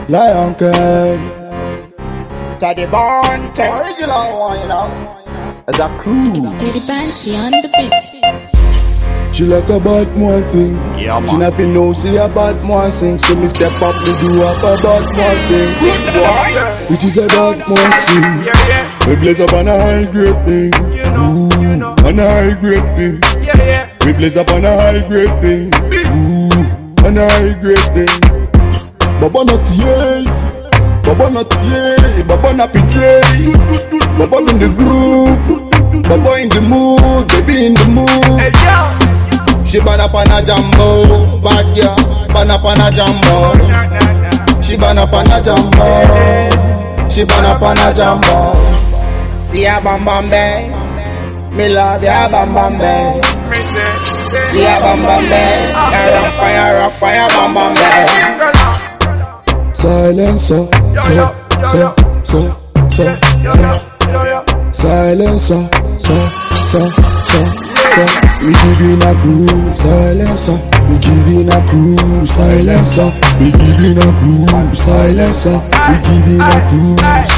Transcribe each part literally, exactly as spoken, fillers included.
Lion King. To the bond, the original one, you know. As a crew. It's Teddy Banty on the beat. She like a bad man thing. Yeah, man. She nothing know, see a bad man sing. So me step up, me do up a bad man thing. Good boy. Which is a bad man sing. Yeah, yeah. We blaze up on a high grade thing. You know, Ooh, you know. on a high grade thing. Yeah, yeah. We blaze up on a high grade thing. Ooh, on a high grade thing. Baba not yay, Baba not yay, Baba not betray. Baba in the groove, Baba in the mood, baby in the mood. Hey, yo. She ban up on a jumbo, bad girl, ban up on a jumbo. Nah, nah, nah. She ban up on a jumbo, she ban up on a jumbo. See ya bam bam bang, me love ya bam bam bang. Me say, See ya bam bam bang, ya rock for ya rock for ya bam bam bang. Silencer, so, so, so, so, Yo, so. yo, yo, yo. Silencer, so, so, so, so. Me giving a groove, silencer. Me giving a groove, silencer. Me giving a groove, silencer. Me giving a groove.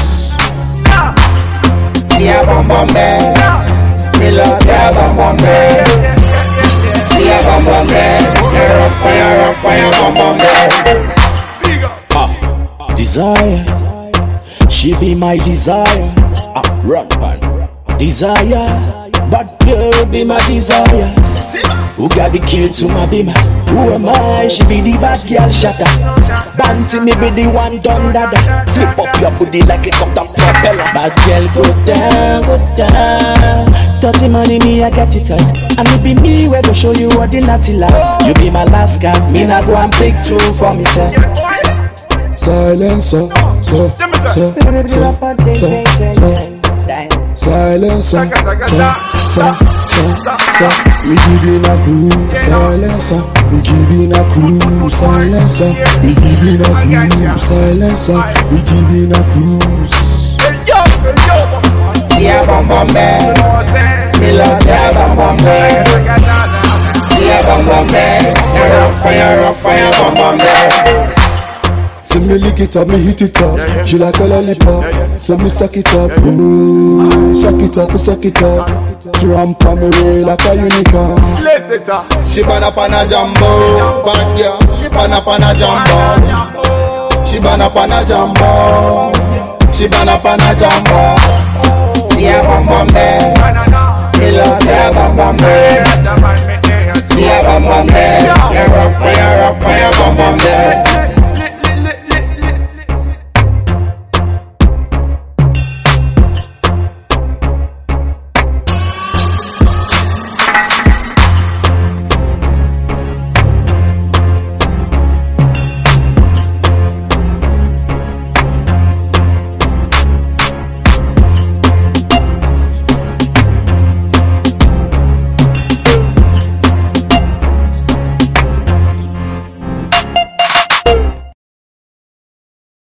See ya bam bam bang, me love ya bam bam bang. See ya bam bam bang, ya rock for ya rock for ya bam bam bang. Desire, she be my desire. Ah, run, man. Desire, but girl be my desire. Who got the kill to my bima? Who am I? She be the bad girl shatter. Banty me be the one done dada. Flip up your booty like a copter propeller. Bad girl go down, go down. Dirty money me I get it right. And it be me we go show you what the naughty life. You be my last card, me nah go and pick two for me say. Silencer, so, so, so, so, so. Silencer, so, so, so, so. Me giving a groove, silencer. Me giving a groove, silencer. Me giving a groove, silencer. Me giving a groove. See ya bam bam bang, me love ya bam bam bang. See ya bam bam bang, ya rock for ya rock for ya bam bam bang. So me lick it up, me hit it up. She like a lollipop, so me suck it up. Ooh, suck it up, me suck it up. She ramp on me way like a unicorn. She ban up on a jumbo, bad girl. She ban up on a jumbo. She ban up on a jumbo. She ban up on a jumbo. See ya bam bam bang, me love ya bam bam bang. See ya bam bam bang, ya rock for ya rock for ya bam bam bang.